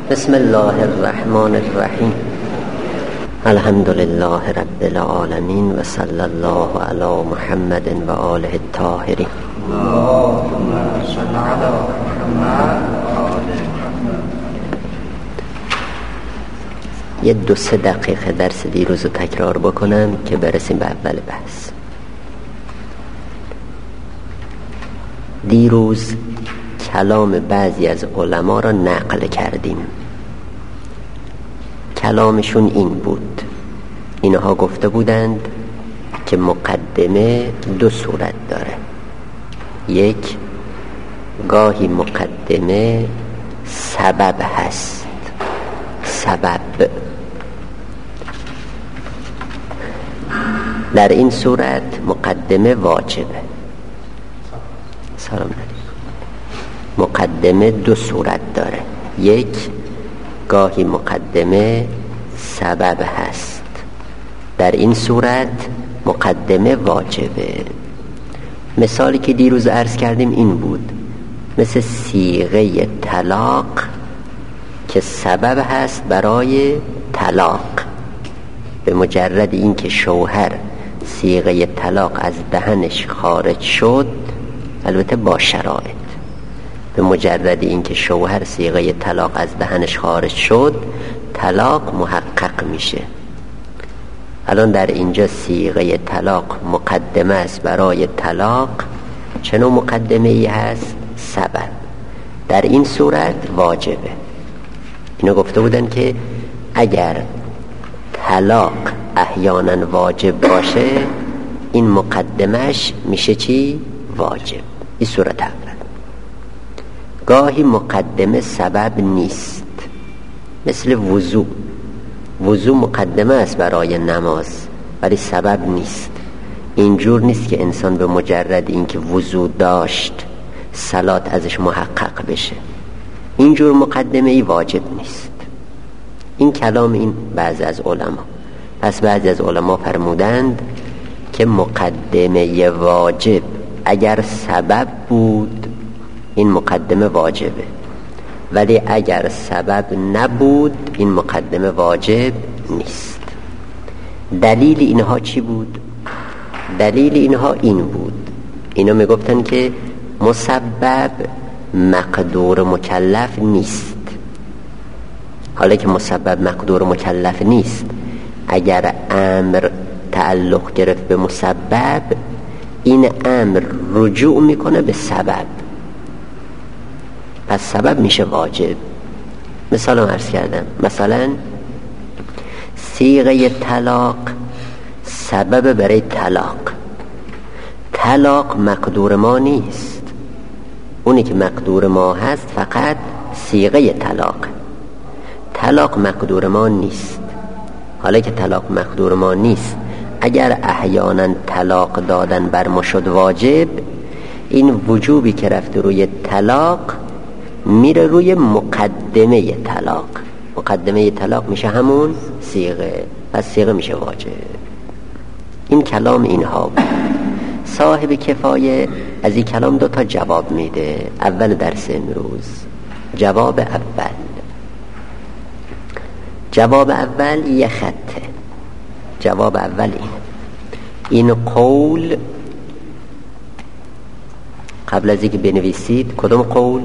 بسم الله الرحمن الرحیم. الحمد لله رب العالمین و صلی الله علی محمد و آله الطاهرین. اللهم صل علی محمد و آل محمد. یه 2-3 دقیقه درس دیروز رو تکرار بکنم که برسیم به اول بحث. دیروز کلام بعضی از علما را نقل کردیم. کلامشون این بود، اینها گفته بودند که مقدمه 2 صورت داره. یک، گاهی مقدمه سبب هست، سبب. در این صورت مقدمه واجبه. سلام علیکم. مقدمه 2 صورت داره. یک، گاهی مقدمه سبب هست، در این صورت مقدمه واجبه. مثالی که دیروز عرض کردیم این بود، مثل صیغه طلاق که سبب هست برای طلاق. به مجرد این که شوهر صیغه طلاق از دهنش خارج شد، البته با شرایط، به مجرد این که شوهر صیغه طلاق از دهنش خارج شد، طلاق محقق میشه. الان در اینجا صیغه طلاق مقدمه است برای طلاق. چه نوع مقدمه ای هست؟ سبب. در این صورت واجبه. اینو گفته بودن که اگر طلاق احیانا واجب باشه، این مقدمش میشه چی؟ واجب. این صورت اول. گاهی مقدمه سبب نیست، مثل وضو. وضو مقدمه است برای نماز ولی سبب نیست. اینجور نیست که انسان به مجرد اینکه وضو داشت صلات ازش محقق بشه. اینجور مقدمه ای واجب نیست. این کلام این بعضی از علما. پس بعضی از علما فرمودند که مقدمه واجب اگر سبب بود، این مقدمه واجبه، ولی اگر سبب نبود این مقدمه واجب نیست. دلیل اینها چی بود؟ دلیل اینها این بود، اینا میگفتن که مسبب مقدور مکلف نیست. حالا که مسبب مقدور مکلف نیست، اگر امر تعلق گرفت به مسبب، این امر رجوع میکنه به سبب، پس سبب میشه واجب. مثلا عرض کردم، مثلا صیغه طلاق سبب برای طلاق. طلاق مقدور ما نیست، اونی که مقدور ما هست فقط صیغه طلاق. طلاق مقدور ما نیست. حالا که طلاق مقدور ما نیست، اگر احیانا طلاق دادن بر ما شد واجب، این وجوبی که رفته روی طلاق میره روی مقدمه طلاق. مقدمه طلاق میشه همون صیغه، پس صیغه میشه واجب. این کلام اینها بود. صاحب کفایه از این کلام 2 تا جواب میده. اول درس امروز جواب اول. جواب اول یه خطه. جواب اول این قول قبل از اینکه بنویسید، کدوم قول؟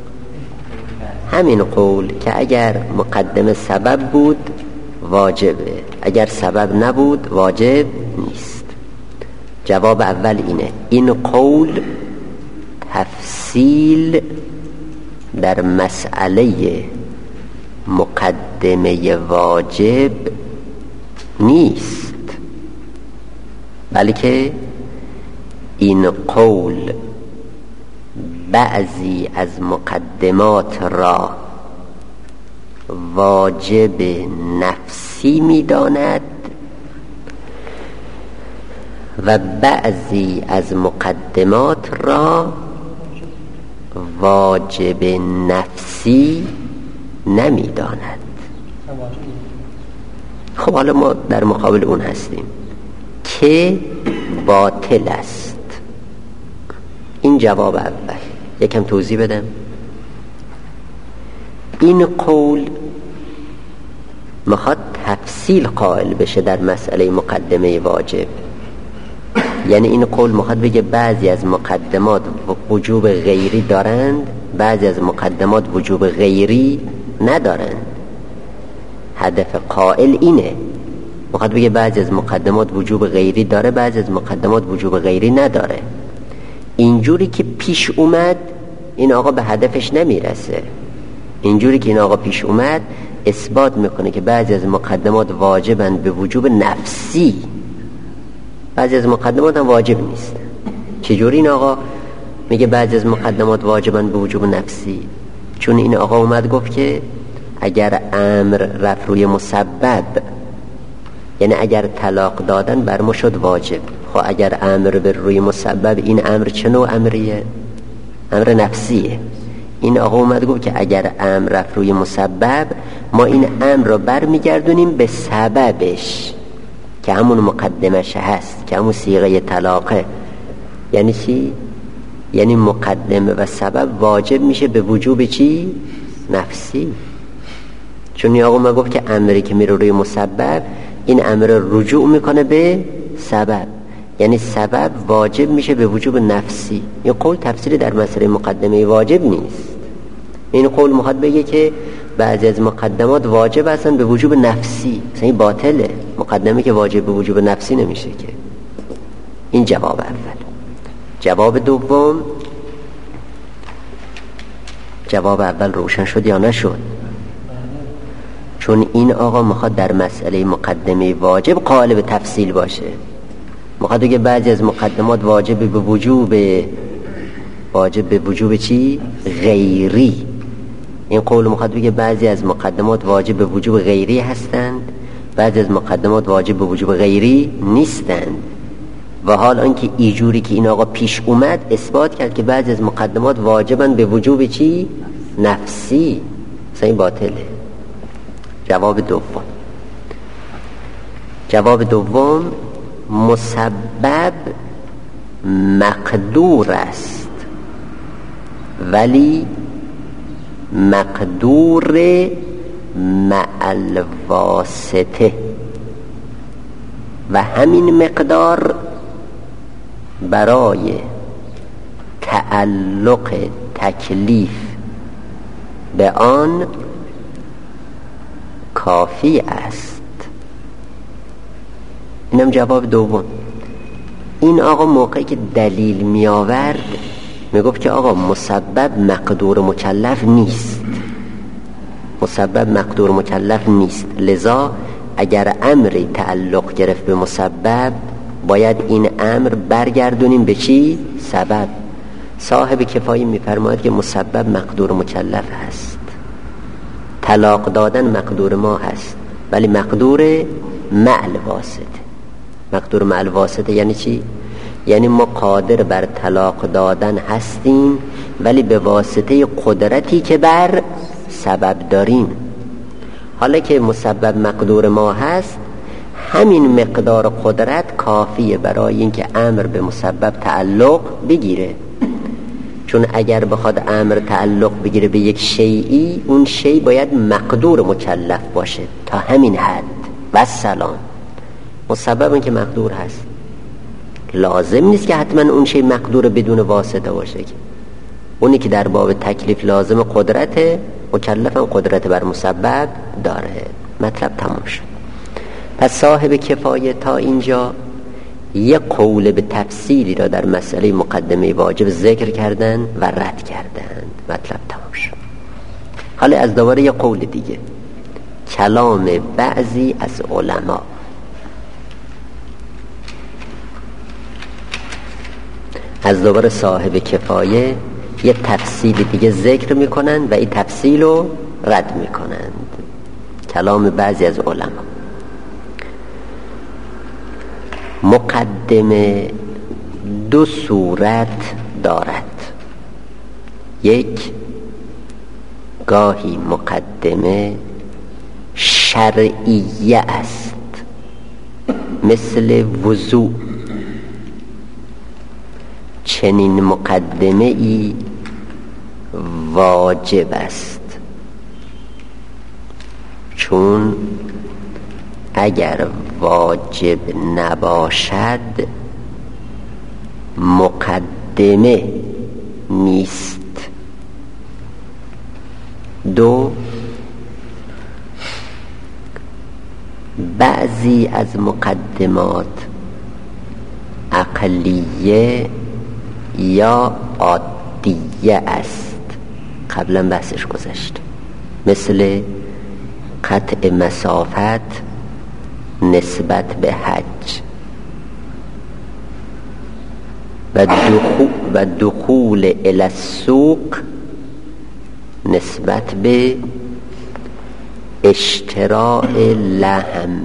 همین قول که اگر مقدمه سبب بود واجبه، اگر سبب نبود واجب نیست. جواب اول اینه. این قول تفصیل در مسئله مقدمه واجب نیست، بلکه این قول بعضی از مقدمات را واجب نفسی می‌داند و بعضی از مقدمات را واجب نفسی نمی‌داند. خب حالا ما در مقابل اون هستیم که باطل است. این جواب اول. یکم توضیح بدم. این قول میخواد تفصیل قائل بشه در مسئله مقدمه واجب. یعنی این قول میخواد بگه بعضی از مقدمات وجوب غیری دارند، بعضی از مقدمات وجوب غیری ندارند. هدف قائل اینه، میخواد بگه بعضی از مقدمات وجوب غیری داره، بعضی از مقدمات وجوب غیری نداره. اینجوری که پیش اومد این آقا به هدفش نمیرسه. اینجوری که این آقا پیش اومد اثبات میکنه که بعضی از مقدمات واجبند به وجوب نفسی، بعضی از مقدمات هم واجب نیست. چجوری این آقا میگه بعضی از مقدمات واجبند به وجوب نفسی؟ چون این آقا اومد گفت که اگر امر رفت روی مسبب، یعنی اگر طلاق دادن بر ما شد واجب. خب اگر امر بر روی مسبب، این امر چه نوع امریه؟ امر نفسیه. این آقا اومد گفت که اگر امر رفت روی مسبب، ما این امر رو برمیگردونیم به سببش که همون مقدمش هست، که همون صیغه طلاقه. یعنی چی؟ یعنی مقدمه و سبب واجب میشه به وجوب چی؟ نفسی. چون این آقا ما گفت که امری که میره روی مسبب، این امر رجوع میکنه به سبب، یعنی سبب واجب میشه به وجوب نفسی. این قول تفسیری در مسئله مقدمه واجب نیست. این قول میخواد بگه که بعضی از مقدمات واجب هستن به وجوب نفسی. مثلا این باطله، مقدمه که واجب به وجوب نفسی نمیشه که. این جواب اول. جواب دوم، جواب اول روشن شد یا نشد؟ چون این آقا میخواد در مسئله مقدمه واجب قائل به تفصیل باشه. میخواد بگه بعضی از مقدمات واجب به وجوب چی؟ غیری. این قول میخواد بگه بعضی از مقدمات واجب به وجوب غیری هستند، بعضی از مقدمات واجب به وجوب غیری نیستند. و حال آنکه اینجوری که این آقا پیش اومد اثبات کرد که بعضی از مقدمات واجبن به وجوب چی؟ نفسی. مثلا این باطله. جواب دوم مسبب مقدور است، ولی مقدور مع الواسطه، و همین مقدار برای تعلق تکلیف به آن کافی است. اینم جواب دوم. این آقا موقعی که دلیل می آورد می گفت که آقا مسبب مقدور مکلف نیست، مسبب مقدور مکلف نیست، لذا اگر امری تعلق گرفت به مسبب باید این امر برگردونیم به چی؟ سبب. صاحب کفایه می فرماید که مسبب مقدور مکلف هست، طلاق دادن مقدور ما هست، ولی مقدور مع الواسطه. مقدور مع الواسطه یعنی چی؟ یعنی ما قادر بر طلاق دادن هستیم، ولی به واسطه قدرتی که بر سبب داریم. حالا که مسبب مقدور ما هست، همین مقدار قدرت کافیه برای اینکه امر به مسبب تعلق بگیره. چون اگر بخواد امر تعلق بگیره به یک شیئی، اون شیء باید مقدور مکلف باشه تا همین حد و سلام. مسبب این که مقدور هست، لازم نیست که حتما اون شیء مقدور بدون واسطه باشه. که اونی که در باب تکلیف لازم قدرت، مکلف هم قدرت بر مسبب داره. مطلب تمام شد. پس صاحب کفایه تا اینجا یک قول به تفصیلی را در مسئله مقدمه واجب ذکر کردن و رد کردن. مطلب تمام شد. حالا از دوباره یک قول دیگه، کلام بعضی از علما. از دوباره صاحب کفایه یه تفصیل دیگه ذکر میکنن و این تفصیل رو رد میکنند. کلام بعضی از علما. مقدمه دو صورت دارد. یک، گاهی مقدمه شرعیه است، مثل وضوء. چنین مقدمه ای واجب است. چون اگر واجب نباشد مقدمه نیست. 2 بعضی از مقدمات عقلیه یا عادیه است، قبلا بحثش گذشت، مثل قطع مسافت نسبت به حج و دخول الی السوق نسبت به اشتراء لحم.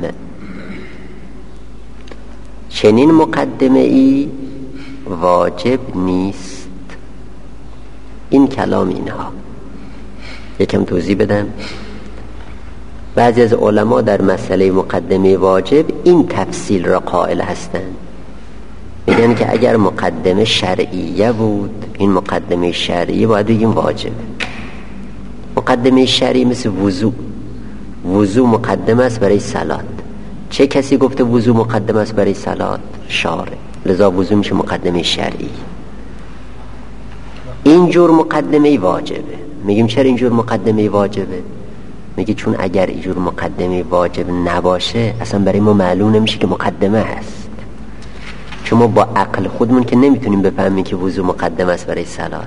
چنین مقدمه ای واجب نیست. این کلام اینها. یکم توضیح بدم. بعضی از علما در مسئله مقدمه واجب این تفصیل را قائل هستند، میگن که اگر مقدمه شرعیه بود، این مقدمه شرعیه باید بگیم واجب. مقدمه شرعی مثل وضو مقدمه است برای صلات. چه کسی گفته وضو مقدمه است برای صلات؟ شارع. لذا وضو میشه مقدمه شرعی. اینجور مقدمه واجبه. میگیم چرا اینجور مقدمه واجبه؟ میگه چون اگر اینجور مقدمه واجب نباشه اصلا برای ما معلوم نمیشه که مقدمه هست. چون ما با عقل خودمون که نمیتونیم بفهمیم که وضو مقدمه است برای صلات.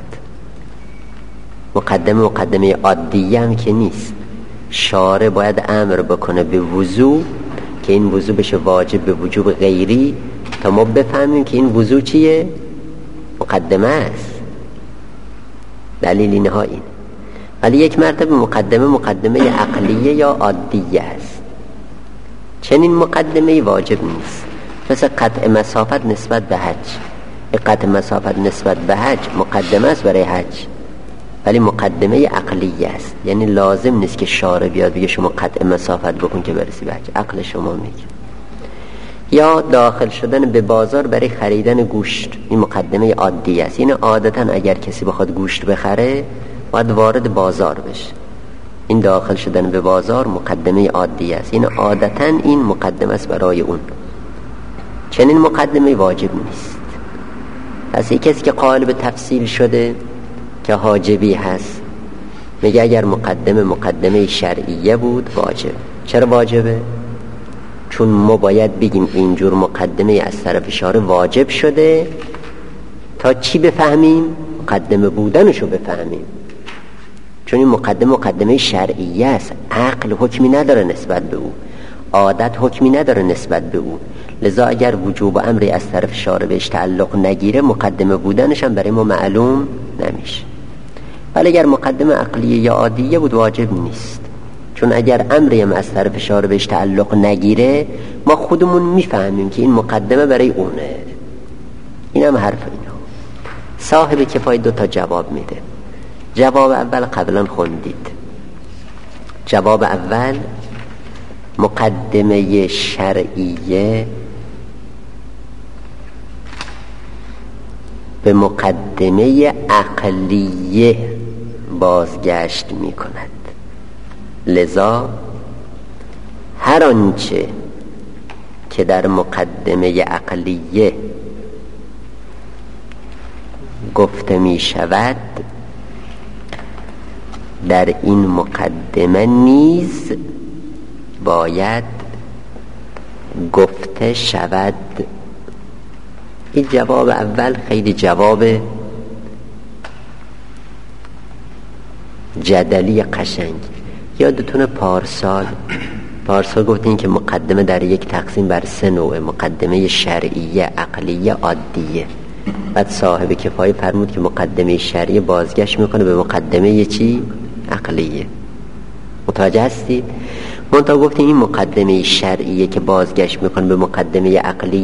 مقدمه عادیه هم که نیست. شارع باید امر بکنه به وضو که این وضو بشه واجب به وجوب غیری تا ما بفهمیم که این وضو چیه؟ مقدمه است. دلیل اینها این. ولی یک مرتبه مقدمه عقلیه یا عادیه است. چنین مقدمه واجب نیست. مثل قطع مسافت نسبت به حج. قطع مسافت نسبت به حج مقدمه است برای حج، ولی مقدمه عقلیه است. یعنی لازم نیست که شارع بیاد بگه شما قطع مسافت بکن که برسی به حج. عقل شما میگه. یا داخل شدن به بازار برای خریدن گوشت، این مقدمه عادیه است. این عادتا اگر کسی بخواد گوشت بخره باید وارد بازار بشه. این داخل شدن به بازار مقدمه عادیه است. این عادتا این مقدمه است برای اون. چنین مقدمه واجب نیست. پس یک کسی که قائل به تفصیل شده که حاجبی هست میگه اگر مقدمه شرعیه بود واجب. چرا واجبه؟ چون ما باید بگیم اینجور مقدمه از طرف شارع واجب شده تا چی بفهمیم؟ مقدمه بودنشو بفهمیم. چون این مقدمه شرعیه است. عقل حکمی نداره نسبت به او، عادت حکمی نداره نسبت به او. لذا اگر وجوب امری از طرف شارع بهش تعلق نگیره مقدمه بودنش هم برای ما معلوم نمیشه. ولی اگر مقدمه عقلیه یا عادیه بود واجب نیست. چون اگر امری هم از طرف شارع بهش تعلق نگیره ما خودمون میفهمیم که این مقدمه برای اونه. این هم حرف اینا. صاحب کفایه 2 تا جواب میده. جواب اول قبلا خوندید. جواب اول مقدمه شرعیه به مقدمه عقلیه بازگشت می کند. لذا هر آنچه که در مقدمه عقلیه گفته می شود در این مقدمه نیز باید گفته شود. این جواب اول خیلی جواب جدلی قشنگ. یادتونه پارسال گفتیم که مقدمه در یک تقسیم بر 3 نوع: مقدمه شرعیه، عقلیه، عادیه. بعد صاحب کفایه فرمود که مقدمه شرعیه بازگشت میکنه به مقدمه چی؟ عقلیه. متوجه هستید؟ منتها گفتیم این مقدمه شرعیه که بازگشت میکنه به مقدمه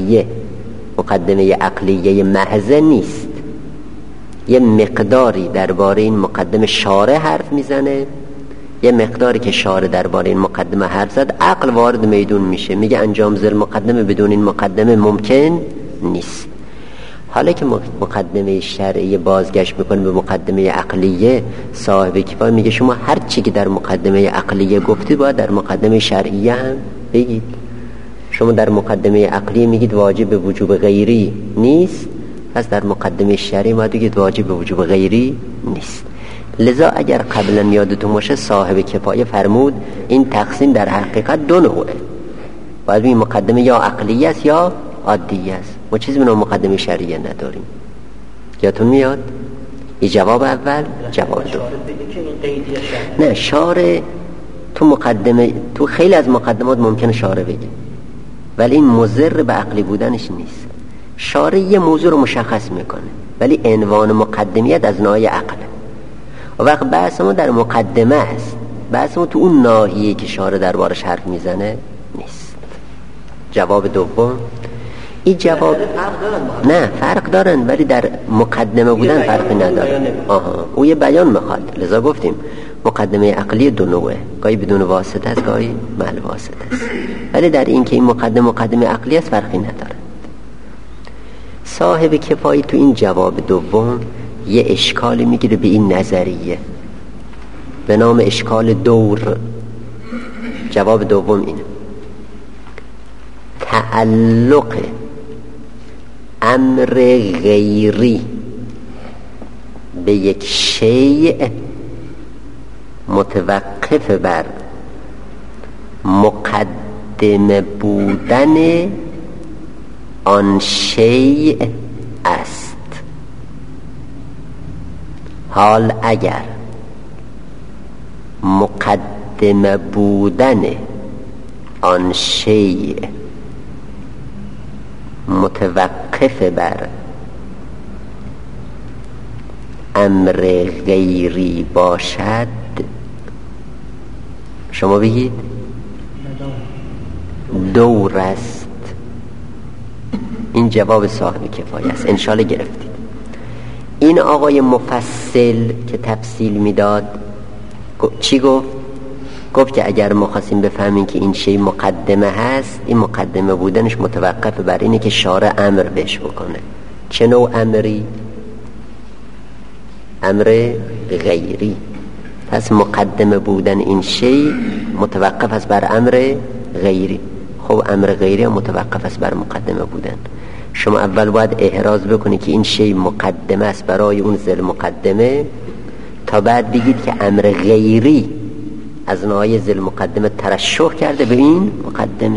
عقلیه محض نیست. یه مقداری درباره این مقدمه شارع حرف میزنه، یه مقداری که شارع درباره این مقدمه حرف زد عقل وارد میدون میشه، میگه انجام ذل مقدمه بدون این مقدمه ممکن نیست. حالا که مقدمه شرعی بازگشت میکنه به مقدمه عقلیه، صاحب کفایه میگه شما هر چی که در مقدمه عقلیه گفتید باید در مقدمه شرعیه هم بگید. شما در مقدمه عقلیه میگید واجب به وجوب غیری نیست، پس در مقدمه شرعی باید بگید واجب به وجوب غیری نیست. لذا اگر قبلا یادتون باشه صاحب کفایه فرمود این تقسیم در حقیقت دو نوعه، باید بگید مقدمه یا عقلیه است یا عادیه است. ما چیزی به نام مقدمه شرعیه نداریم. یادتون میاد؟ این جواب اول. جواب دو نه، شارع تو مقدمه، تو خیلی از مقدمات ممکنه شارع بگه ولی این مضر به عقلی بودنش نیست. شارع یه موضوع رو مشخص میکنه ولی عنوان مقدمیت از ناحیه عقله. و وقت بحث ما در مقدمه است، بحث ما تو اون ناحیه که شارع دربارش حرف میزنه نیست. جواب دوم. این جواب نه فرق دارن ولی در مقدمه بودن فرقی نداره. او یه بیان میخواد، لذا گفتیم مقدمه عقلی دو نوعه، گاهی بدون واسطه است گاهی مع واسطه است، ولی در این که این مقدمه عقلی است فرقی نداره. صاحب کفایه تو این جواب دوم یه اشکالی میگیره به این نظریه به نام اشکال دور. جواب دوم اینه: تعلق امر غیری به یک شیء متوقف بر مقدمه بودن آن شیء است. حال اگر مقدمه بودن آن شیء متوقف بر امر غیری باشد، شما بگید دور است. این جواب صاحب کفایه است. انشالله گرفتید. این آقای مفصل که تفصیل میداد چی گفت؟ گفت که اگر ما خواستیم بفهمیم که این شی مقدمه هست، این مقدمه بودنش متوقف بر اینه که شارع امر بهش بکنه. چه نوع امری؟ امر غیری. پس مقدمه بودن این شی متوقف است بر امر غیری. خب امر غیری متوقف است بر مقدمه بودن. شما اول باید احراز بکنی که این شی مقدمه است برای اون ذل مقدمه، تا بعد بگید که امر غیری از نوعی ذل مقدمه ترشح کرده به این مقدمه.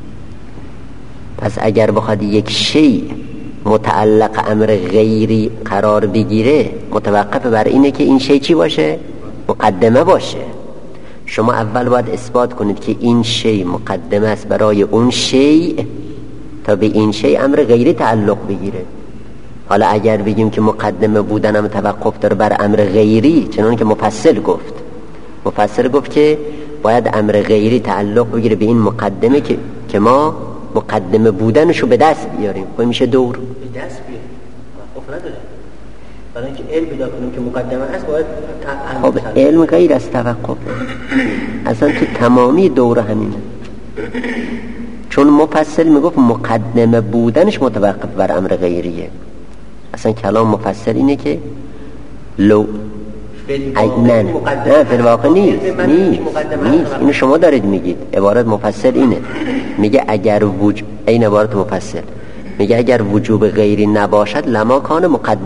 پس اگر بخواد یک شی متعلق امر غیری قرار بگیره، متوقف بر اینه که این شی چی باشه؟ مقدمه باشه. شما اول باید اثبات کنید که این شی مقدمه است برای اون شی تا به این شی امر غیری تعلق بگیره. حالا اگر بگیم که مقدمه بودن هم توقف داره بر امر غیری، چنان که مفصل گفت که باید امر غیری تعلق بگیره به این مقدمه که ما مقدمه بودنشو به دست بیاریم، خب میشه دور. به دست بیاریم توقف نداره. برای اینکه علم پیدا کنیم که مقدمه است باید خب علم غیر از توقف، اصلا تو تمامی دوره همینه. چون مفصل میگفت مقدمه بودنش متوقف بر امر غیریه. اصلا کلام مفصل اینه که لو نه فی الواقع نیست. اینو شما دارید میگید. عبارت مفصل اینه، میگه اگر این عبارت مفصل میگه اگر وجوب غیری نباشد لما کان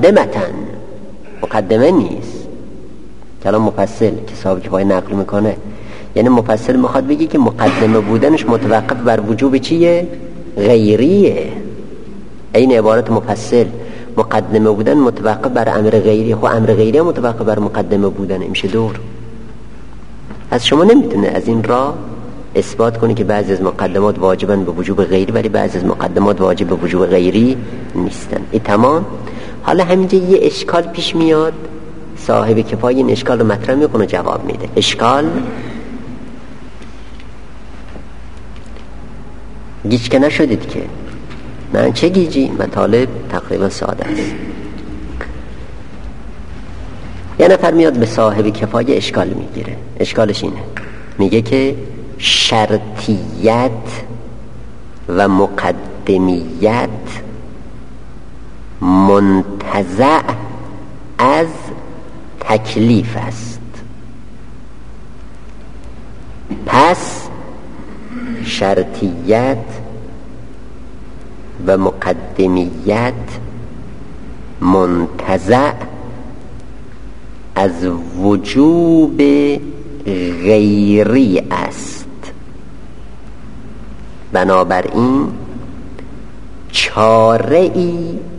مقدمه نیست. کلام مفصل که صاحب کفایه نقل میکنه، یعنی مفصل میخواد بگی که مقدمه بودنش متوقف بر وجوب چیه؟ غیریه. این عبارت مفصل مقدمه بودن متوقف بر امر غیری، خب امر غیری متوقف بر مقدمه بودن، میشه دور. از شما نمیتونه از این راه اثبات کنی که بعضی از مقدمات واجبن به وجوب غیری ولی بعضی از مقدمات واجب به وجوب غیری نیستن. این تمام. حالا همینجا یه اشکال پیش میاد، صاحب کفایه این اشکال رو مطرح میکنه جواب میده. اشکال گیج که نشدید که من چه گیجی؟ مطالب تقریبا ساده است. یه نفر میاد به صاحب کفایه اشکال میگیره. اشکالش اینه، میگه که شرطیت و مقدمیت منتزع از تکلیف است. پس شرطیت و مقدمیت منتزع از وجوب غیری است. بنابراین چاره ای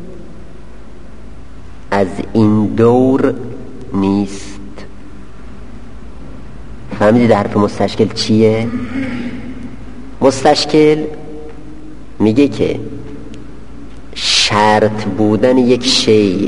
از این دور نیست. فهمیدید حرف مستشکل چیه؟ مستشکل میگه که شرط بودن یک شیء،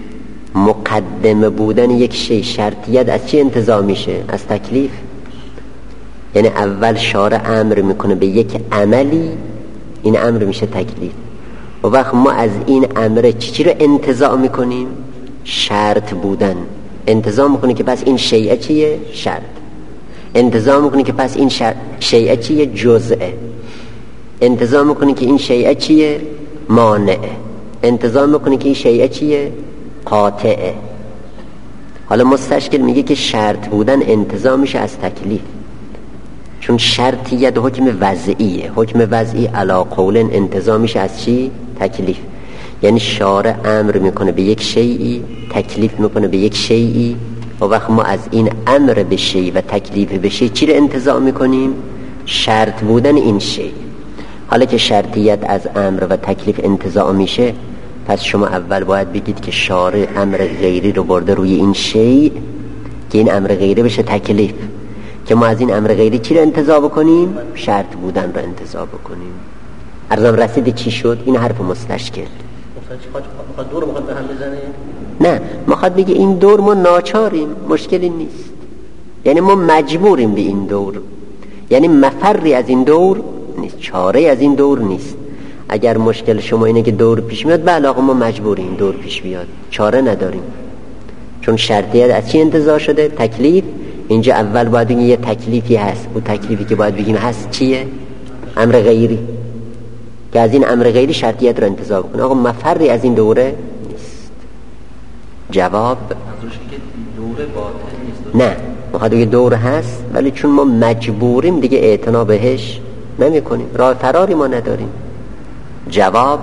مقدمه بودن یک شیء، شرطیت از چی انتزاع میشه؟ از تکلیف. یعنی اول شارع امر میکنه به یک عملی، این امر میشه تکلیف. و وقت ما از این امر چی رو انتزاع میکنیم؟ شرط بودن. انتزاع میکنه که پس این شیء چیه؟ شرط. انتزاع میکنه که پس این شیء چیه؟ جزءه. انتزاع میکنه که این شیء چیه؟ مانعه. انتزاع میکنه که این شیء چیه؟ قاطعه. حالا مستشکل میگه که شرط بودن انتزاع میشه از تکلیف، چون شرطیت حکم وضعیه. حکم وضعی علا قولن انتزاع میشه از چی؟ تکلیف. یعنی شارع امر میکنه به یک شیئی، تکلیف میکنه به یک شیئی، و وقت ما از این امر به شیء و تکلیف به شیء چی رو انتزاع میکنیم؟ شرط بودن این شیء. حالا که شرطیت از امر و تکلیف انتزاع میشه، پس شما اول باید بگید که شارع امر غیری رو برده روی این شیء که این امر غیری بشه تکلیف، که ما از این امر غیری چی رو انتزاع بکنیم؟ شرط بودن رو انتزاع بکنیم. عرضم رسید چی شد؟ این حرف مستشکل. مخواد دور مخواد به هم بزنه؟ نه، مخواد بگه این دور ما ناچاریم، مشکلی نیست. یعنی ما مجبوریم به این دور، یعنی مفری از این دور نیست، چاره از این دور نیست. اگر مشکل شما اینه که دور پیش میاد، بله آقا ما مجبوریم دور پیش بیاد، چاره نداریم، چون شرطیت از چی انتزاع شده؟ تکلیف. اینجا اول باید بگیم یه تکلیفی هست، اون تکلیفی که باید بگیم هست چیه؟ امر غیری، که از این امر غیری شرطیت رو انتزاع بکنه. آقا مفری از این دوره نیست. جواب دوره باطل نیست. نه، میخواد بگه دوره هست، ولی چون ما مجبوریم دیگه اعتنا بهش نمی کنیم، راه فراری ما نداریم. جواب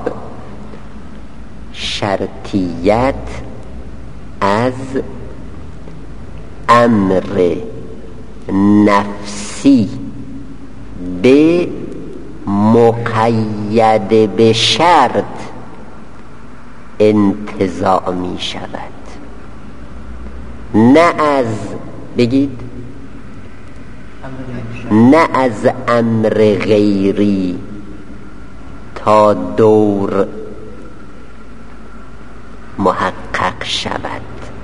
شرطیت از امر نفسی به مقید به شرط انتزاع می شود، نه از بگید نه از امر غیری تا دور محقق شود.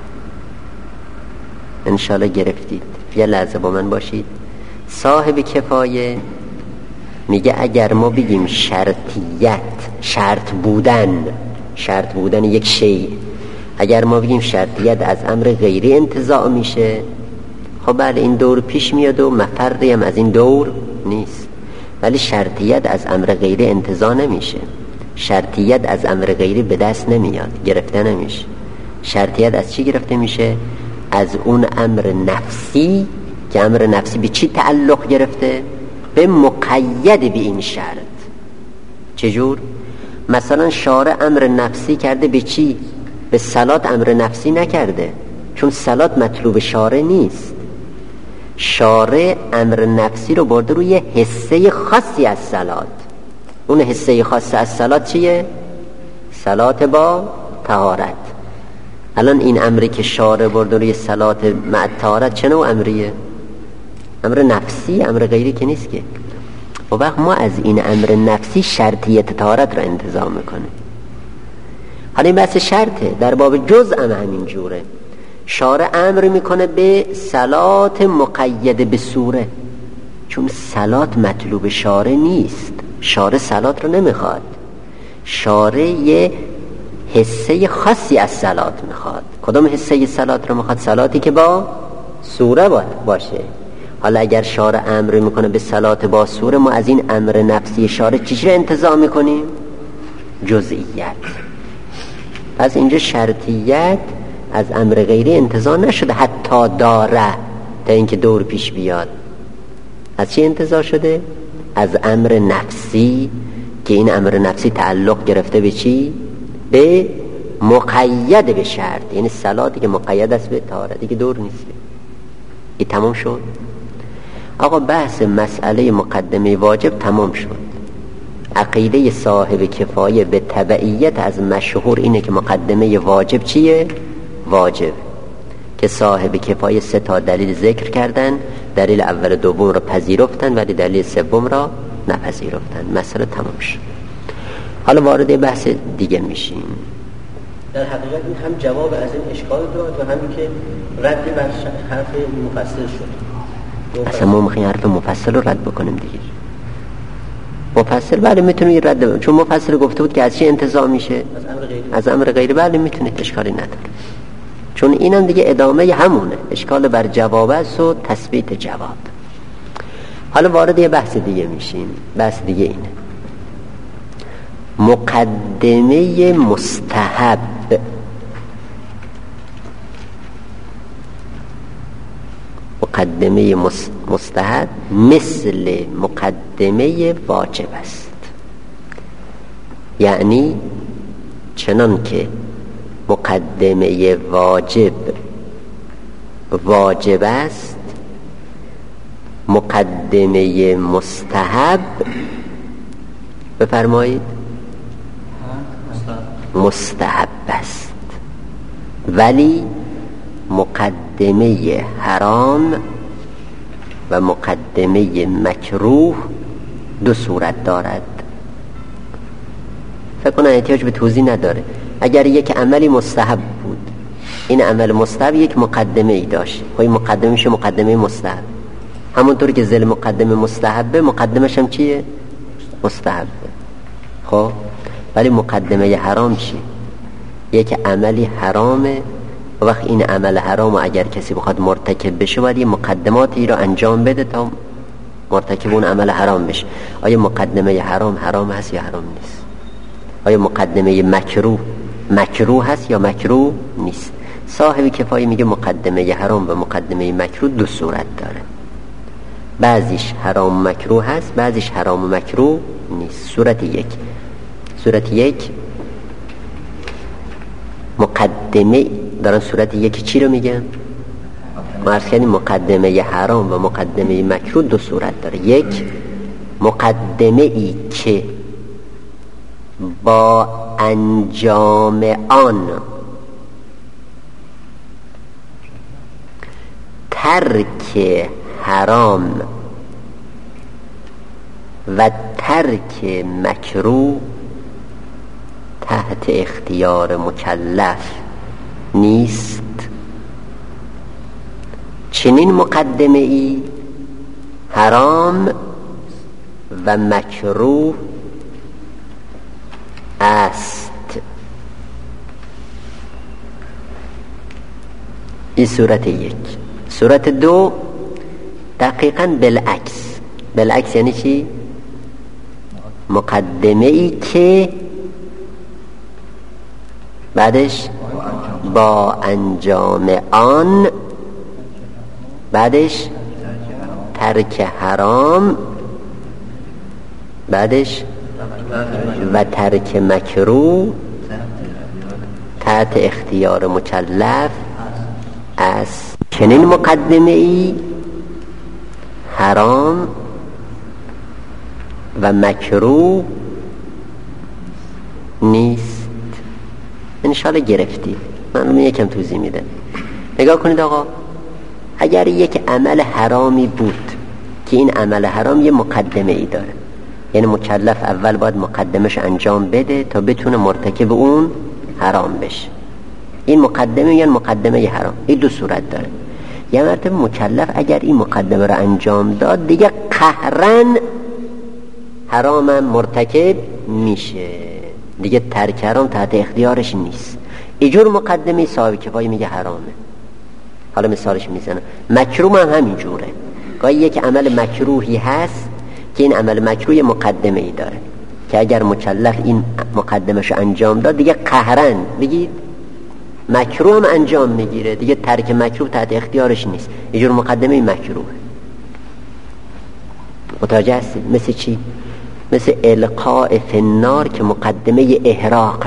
انشالله گرفتید. یه لحظه با من باشید. صاحب کفایه میگه اگر ما بگیم شرطیت، شرط بودن یک شیء، اگر ما بگیم شرطیت از امر غیری انتزاع میشه، خب بله این دور پیش میاد و مفری هم از این دور نیست. ولی شرطیت از امر غیری انتزاع نمیشه، شرطیت از امر غیری به دست نمیاد، گرفته نمیشه. شرطیت از چی گرفته میشه؟ از اون امر نفسی، که امر نفسی به چی تعلق گرفته؟ به مقید به این شرط. چجور؟ مثلا شارع امر نفسی کرده به چی؟ به صلات امر نفسی نکرده، چون صلات مطلوب شارع نیست. شارع امر نفسی رو برده روی حصه خاصی از صلات. اون حصه خاصی از صلات چیه؟ صلات با طهارت. الان این امری که شارع برده روی صلات مع طهارت چه نوع امریه؟ امر نفسی، امر غیری که نیست که. و وقت ما از این امر نفسی شرطیت طهارت رو انتزاع میکنه. حالا این بحث شرطه، در باب جزء هم همین جوره. شارع امر میکنه به صلات مقید به سوره، چون صلات مطلوب شارع نیست، شارع صلات رو نمیخواد، شارع یه حصه خاصی از صلات میخواد. کدوم حصه صلات رو میخواد؟ صلاتی که با سوره باشه. حالا اگر شارع امر میکنه به صلات با سوره، ما از این امر نفسی شارع چی رو انتزاع میکنیم؟ جزئیت. پس اینجا شرطیت از امر غیری انتزاع نشده حتی داره تا اینکه دور پیش بیاد. از چی انتزاع شده؟ از امر نفسی که این امر نفسی تعلق گرفته به چی؟ به مقید به شرط، یعنی صلاتی که مقید است به طهارت، دیگه دور نیست. این تمام شد. آقا بحث مسئله مقدمه واجب تمام شد. عقیده صاحب کفایه به تبعیت از مشهور اینه که مقدمه واجب چیه؟ واجب. که صاحب کفایه 3 دلیل ذکر کردن، دلیل اول دوم را پذیرفتن ولی دلیل سوم را نپذیرفتن. مسئله تمام شد. حالا وارد بحث دیگه میشیم. در حقیقت این هم جواب از این اشکال داد و همین که رد بر حرف مفصل شد. اصلا ما میخوایم حرف مفصل رو رد بکنیم دیگه. مفصل بله میتونیم رد بکنیم، چون مفصل گفته بود که از چی انتزاع میشه؟ از امر غیری. بله میتونید، اشکالی نداره، چون اینم دیگه ادامه همونه، اشکال بر جواب است و تثبیت جواب. حالا وارد یه بحث دیگه میشیم. بحث دیگه اینه: مقدمه مستحب. مقدمه مستحب مثل مقدمه واجب است. یعنی چنان که مقدمه واجب است، مقدمه مستحب بفرمایید مستحب است، ولی مقدمه حرام و مقدمه مکروه 2 صورت دارد. فکر کنم احتیاج به توضیح نداره. اگر یک عملی مستحب بود، این عمل مستحب یک مقدمه ای داشت، خب این مقدمه میشه مقدمه مستحب. همونطور که ذل مقدمه مستحبه، مقدمش هم چیه؟ مستحبه. خب ولی مقدمه حرام چی؟ یک عملی حرامه، وقت این عمل حرام اگر کسی بخواد مرتکب بشه باید یه مقدماتی رو انجام بده تا مرتکب اون عمل حرام بشه. آیا مقدمه حرام هست یا حرام نیست؟ آیا مقدمه مکروه هست یا مکروه نیست؟ صاحب کفایه میگه مقدمه حرام و مقدمه مکروه 2 صورت داره، بعضیش حرام مکروه هست، بعضیش حرام مکروه نیست. صورت یک مقدمه دارن. صورت یک چی رو میگن؟ ما عرض کردیم مقدمه حرام و مقدمه مکروه 2 صورت داره. یک مقدمه ای که با انجام آن ترک حرام و ترک مکروه تحت اختیار مکلف نیست. چنین مقدمه ای حرام و مکروه است. این صورت یک. صورت دو دقیقاً بالعکس یعنی چی؟ مقدمه ای که بعدش با انجام آن، بعدش ترک حرام، بعدش و ترک مکروه تحت اختیار مکلف است. چنین مقدمه ای حرام و مکروه نیست. انشاءالله گرفتی. من یکم توضیح میدم. نگاه کنید آقا، اگر یک عمل حرامی بود که این عمل حرام یه مقدمه ای داره، یعنی مکلف اول باید مقدمش انجام بده تا بتونه مرتکب اون حرام بشه. این مقدمه یا مقدمه حرام، این 2 صورت داره. یه مرتبه مکلف اگر این مقدمه رو انجام داد دیگه قهرن حرامم مرتکب میشه، دیگه ترک حرام تحت اختیارش نیست. اینجور مقدمه صاحب کفایه میگه حرامه. حالا مثالش میزنم. مکروه هم همین جوره. گاهی یک عمل مکروهی هست که این عمل مکروه مقدمه ای داره که اگر مکلف این مقدمش انجام داد دیگه قهرن بگید مکروه هم انجام میگیره، دیگه ترک مکروه تحت اختیارش نیست، یه جور مقدمه مکروه. متوجه هستید؟ مثل چی؟ مثل القاء فی النار که مقدمه احراقه.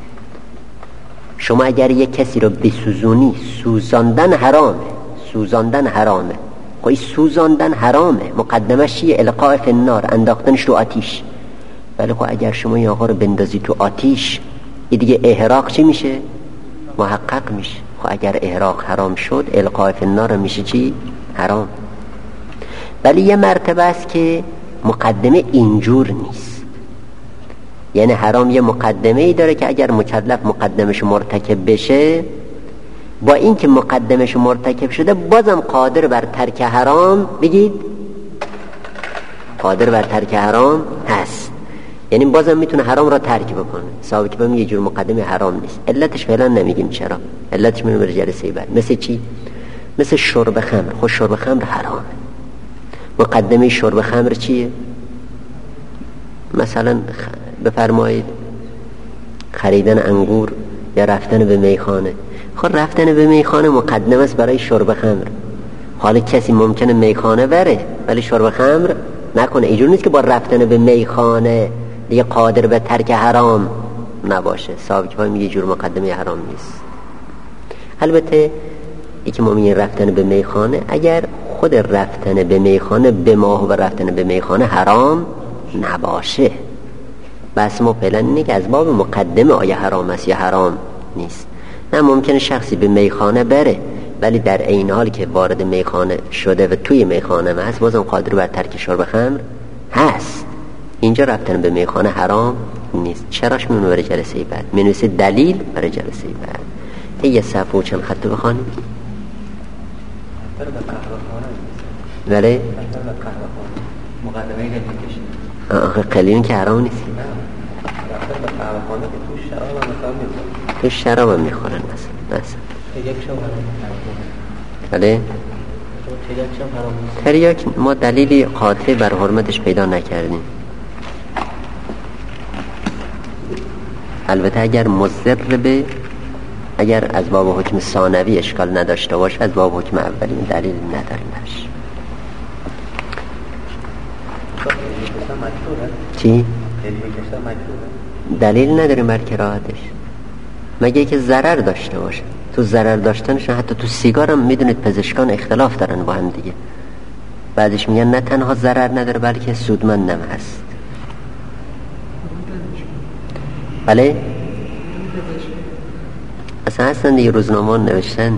شما اگر یک کسی رو بسوزونی، سوزاندن حرامه. خب سوزاندن حرامه، مقدمش چیه؟ القاء فی النار، انداختنش رو آتیش. ولی خب اگر شما این آقا رو بندازی تو آتیش، این دیگه احراق چی میشه؟ محقق میشه. خب اگر احراق حرام شد، القاء فی النار میشه چی؟ حرام. ولی یه مرتبه است که مقدمه اینجور نیست، یعنی حرام یه مقدمه ای داره که اگر مکلف مقدمش مرتکب بشه، با این که مقدمش مرتکب شده بازم قادر بر ترک حرام، بگید قادر بر ترک حرام هست، یعنی بازم میتونه حرام را ترک بکنه. صاحب که یه جور مقدمه حرام نیست. علتش فعلا نمیگیم چرا، علتش میریم به جلسه بعد. مثل چی؟ مثل شرب خمر. خود شرب خمر حرامه، مقدمه شرب خمر چیه؟ مثلا بفرمایید خریدن انگور یا رفتن به میخانه. خب رفتن به میخانه مقدمه است برای شرب خمر. حالا کسی ممکنه میخانه بره ولی شرب خمر نکنه، اینجور نیست که با رفتن به میخانه دیگه قادر به ترک حرام نباشه. صاحب که میگه جور مقدمه حرام نیست. البته یکی مؤمن رفتن به میخانه، اگر خود رفتن به میخانه به ماه و رفتن به میخانه حرام نباشه، بس ما فعلا اینه که از باب مقدمه آیا حرام است یا حرام نیست. نه ممکنه شخصی به میخانه بره ولی در این حال که وارد میخانه شده و توی میخانه هست بازم قادر بر ترک شرب خمر هست. اینجا رفتن به میخانه حرام نیست. چراش میمونه برای جلسه بعد، می‌نویسه دلیل برای جلسه بعد. یه صفحه و چند خط بخونیم. بله مقدمه اینه میکشید. آخه قلیون که حرام نیست. رفتن به قهوه‌خانه که تو شراب هم مثلا میخورن. تو شراب هم میخورن مثلا. یک شو حرام. بله. تریاک هم حرام نیست. تریاک ما دلیلی قاطع بر حرمتش پیدا نکردیم. البته اگر مضر به، اگر از باب حکم ثانوی اشکال نداشته باشه، از باب حکم اولی دلیل ندارنش. چی؟ دلیل نداریم بر کراهتش، مگه که ضرر داشته باشه. تو ضرر داشتنش، حتی تو سیگار هم میدونید پزشکان اختلاف دارن با هم دیگه. بعدش میگن نه تنها ضرر نداره بلکه سودمندم هست. بله اصلا هستن دیگه، روزنامه نوشتن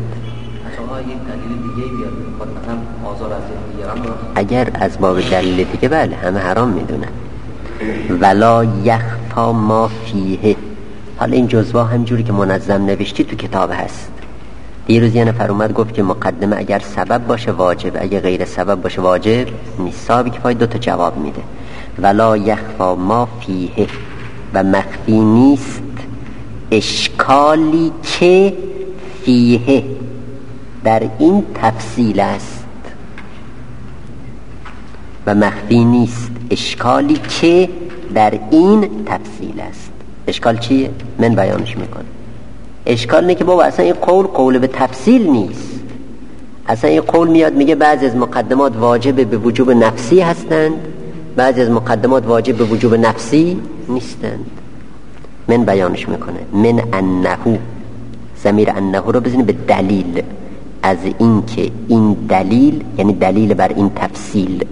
اگر از باب دلیل دیگه بله همه حرام میدونن. ولا یخفا ما فیه. حالا این جزوه همجوری که منظم نوشتی تو کتاب هست. دیروز یه نفر اومد گفت که مقدمه اگر سبب باشه واجب، اگر غیر سبب باشه واجب نیست. صاحب کفایه دو تا جواب میده. ولا یخفا ما فیه، و مخفی نیست اشکالی که فیه در این تفصیل است. و مخفی نیست اشکالی که در این تفصیل است. اشکال چیه؟ من بیانش میکنم. اشکال نه که بابا اصلا این قول به تفصیل نیست. اصلا این قول میاد میگه بعضی از مقدمات واجب به وجوب نفسی هستند، بعضی از مقدمات واجب به وجوب نفسی نیستند. من بیانش میکنه. من انهو، ضمیر انهو رو بزنید به دلیل، از این که این دلیل یعنی دلیل بر این تفصیل،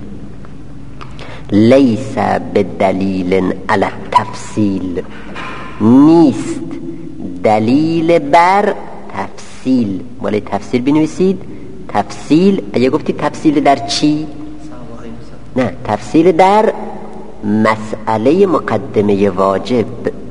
لیس به دلیل علی تفصیل، نیست دلیل بر تفصیل. ولی تفصیل بنویسید. تفصیل اگه گفتی تفصیل در چی؟ نه، تفصیل در مسئله مقدمه واجب.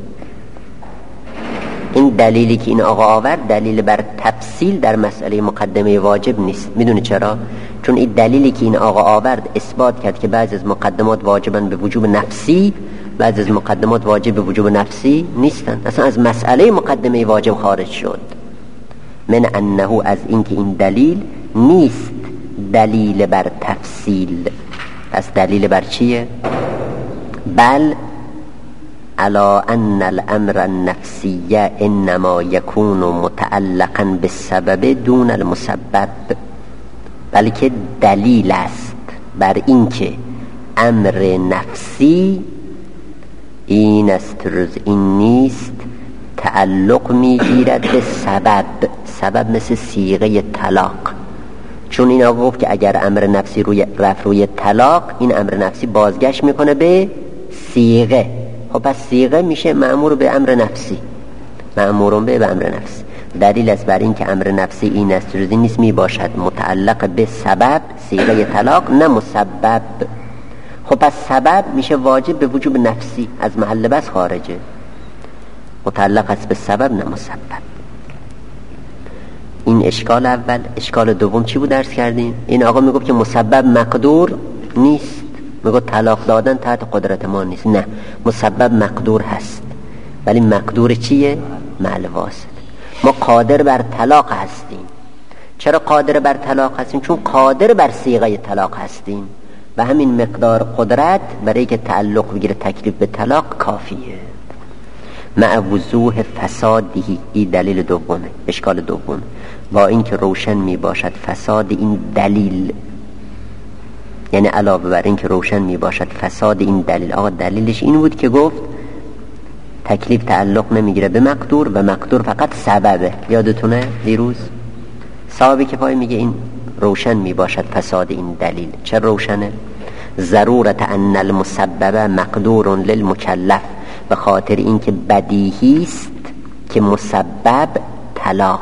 این دلیلی که این آقا آورد دلیل بر تفصیل در مسئله مقدمه واجب نیست. میدونی چرا؟ چون این دلیلی که این آقا آورد اثبات کرد که بعضی از مقدمات واجبن به وجوب نفسی، بعضی از مقدمات واجب به وجوب نفسی نیستن. اصلا از مسئله مقدمه واجب خارج شد. من انه، از این که این دلیل نیست دلیل بر تفصیل. پس دلیل بر چیه؟ بل على ان الامر النفسی انما یکون متعلقا بالسبب دون المسبب، بلکه دلیل است بر اینکه امر نفسی این است این نیست تعلق میگیرد به سبب. سبب مثل صیغه طلاق، چون این آقا گفت که اگر امر نفسی رفت روی طلاق، این امر نفسی بازگشت میکنه به صیغه. خب پس صیغه میشه مأمور به امر نفسی، مأمورون به امر نفسی. دلیل است بر این که امر نفسی این است جزئی نیست، میباشد متعلق به سبب صیغه طلاق نه مسبب. خب پس سبب میشه واجب به وجوب نفسی، از محل بس خارجه، متعلق است به سبب نه مسبب. این اشکال اول. اشکال دوم چی بود درس کردیم؟ این آقا میگفت که مسبب مقدور نیست، میگفت طلاق دادن تحت قدرت ما نیست. نه، مسبب مقدور هست، ولی مقدور چیه؟ مع الواسطه. ما قادر بر طلاق هستیم. چرا قادر بر طلاق هستیم؟ چون قادر بر صیغه طلاق هستیم و همین مقدار قدرت برای که تعلق بگیره تکلیف به طلاق کافیه. مع وضوح فسادی، این دلیل دومه، اشکال دوم. با اینکه روشن می باشد فساد این دلیل، یعنی علاوه بر اینکه روشن می باشد فساد این دلیل، آقا دلیلش این بود که گفت تکلیف تعلق نمیگیره به مقدور و مقدور فقط سببه. یادتونه دیروز صاحبی که پای میگه این روشن می باشد فساد این دلیل. چه روشنه؟ ضرورت ان المسبب مقدور للمکلف، به خاطر اینکه بدیهی است که مسبب طلاق،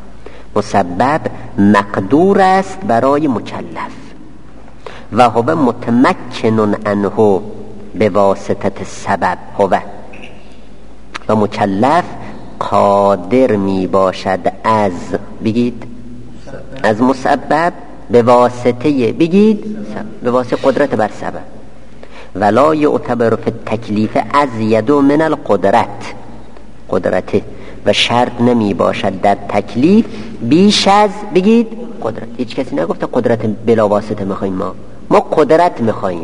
مسبب مقدور است برای مکلف و هو متمکن عنه به واسطه سبب. هو و مکلف قادر می باشد از، بگید از مسبب به واسطه، بگید به واسطه قدرت بر سبب. ولا یعتبر فی التکلیف ازید من القدرت، قدرته، و شرط نمی باشد در تکلیف بیش از، بگید قدرت. هیچ کسی نگفته قدرت بلا واسطه میخواییم، ما قدرت میخواییم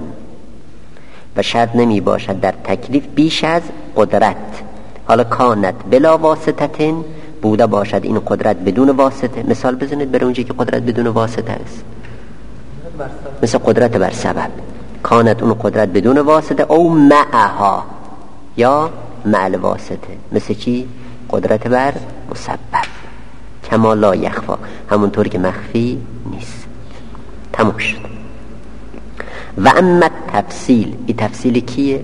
و شرط نمی باشد در تکلیف بیش از قدرت. حالا کانت بلا واسطه، بوده باشد این قدرت بدون واسطه. مثال بزنید برای اونجایی که قدرت بدون واسطه است، مثل قدرت بر سبب. کانت اون قدرت بدون واسطه او معها، یا مع الواسطه. مثل چی؟ قدرت بر مسبب. کما لا یخفا، همونطور که مخفی نیست. تموم شد. و اما تفصیل، این تفصیل کیه؟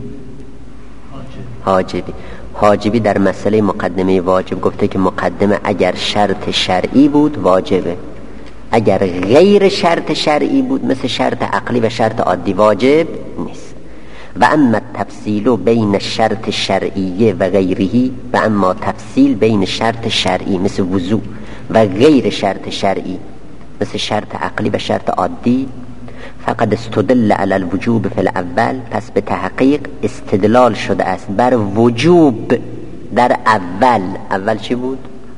حاجبی. حاجبی در مسئله مقدمه واجب گفته که مقدمه اگر شرط شرعی بود واجبه، اگر غیر شرط شرعی بود مثل شرط عقلی و شرط عادی واجب نیست. و اما تفصیل بین شرط شرعیه و غیره، و اما تفصیل بین شرط شرعی مثل وضو و غیر شرط شرعی مثل شرط عقلی و شرط عادی، فقد استدل علی الوجوب فی الاول، پس به تحقیق استدلال شده است بر وجوب در اول. اول چی بود؟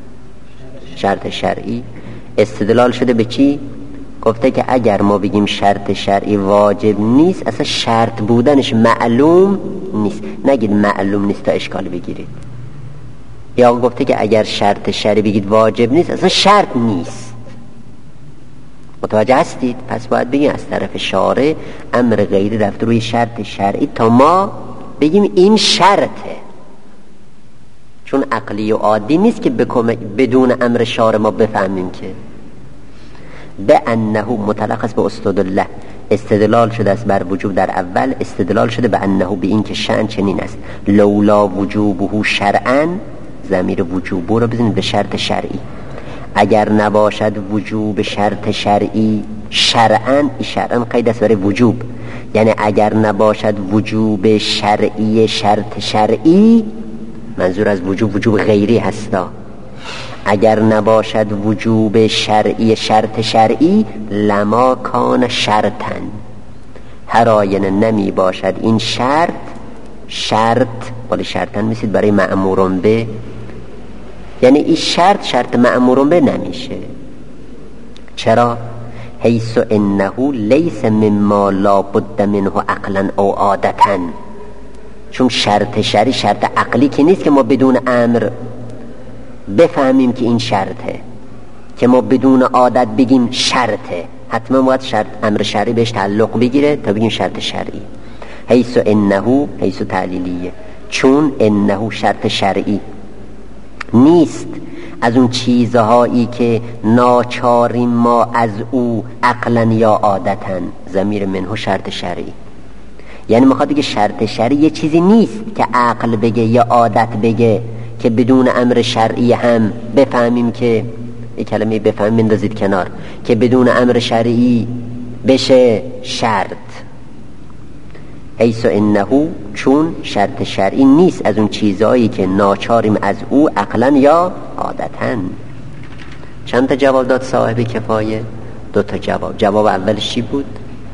شرط شرعی. استدلال شده به چی؟ گفته که اگر ما بگیم شرط شرعی واجب نیست، اصلا شرط بودنش معلوم نیست. نگید معلوم نیست تا اشکال بگیرید. یا گفته که اگر شرط شرعی بگید واجب نیست، اصلا شرط نیست. متوجه هستید؟ پس باید بگیم از طرف شارع امر غیری رفته روی شرط شرعی تا ما بگیم این شرطه، چون عقلی و عادی نیست که بدون امر شارع ما بفهمیم که به انه مطلق است به استدلال. استدلال شده است بر وجوب در اول، استدلال شده به انه، به این که شأن چنین است. لولا وجوبه شرعا، ضمیر وجوب رو بزنید به شرط شرعی. اگر نباشد وجوب شرط شرعی شرعا، شرعا قید است برای وجوب، یعنی اگر نباشد وجوب شرعی شرط شرعی، منظور از وجوب وجوب غیری هستا. اگر نباشد وجوب شرعی شرط شرعی لما کان شرطا، هر آینه نمی باشد این شرط ولی شرطا میسید برای مأمورون به، یعنی این شرط مأمورون به نمیشه. چرا؟ حیث انه لیس مما لا بد منه عقلا او عادتا، چون شرط شرعی شرط عقلی که نیست که ما بدون امر بفهمیم که این شرطه، که ما بدون عادت بگیم شرطه. حتما باید امر شرعی بهش تعلق بگیره تا بگیم شرط شرعی. حیث انه، حیث تعلیلیه، چون انه شرط شرعی نیست از اون چیزهایی که ناچاریم ما از او عقلا یا عادتا. ضمیر منه شرط شرعی، یعنی میخواد بگه شرط شرعی یه چیزی نیست که عقل بگه یا عادت بگه که بدون امر شرعی هم بفهمیم که، یک کلمه بفهمیم بندازید کنار، که بدون امر شرعی بشه شرط. حیث انه، چون شرط شرعی نیست از اون چیزهایی که ناچاریم از او عقلا یا عادتا. چند تا جواب داد صاحب کفایه؟ 2 تا جواب. جواب اولش چی بود؟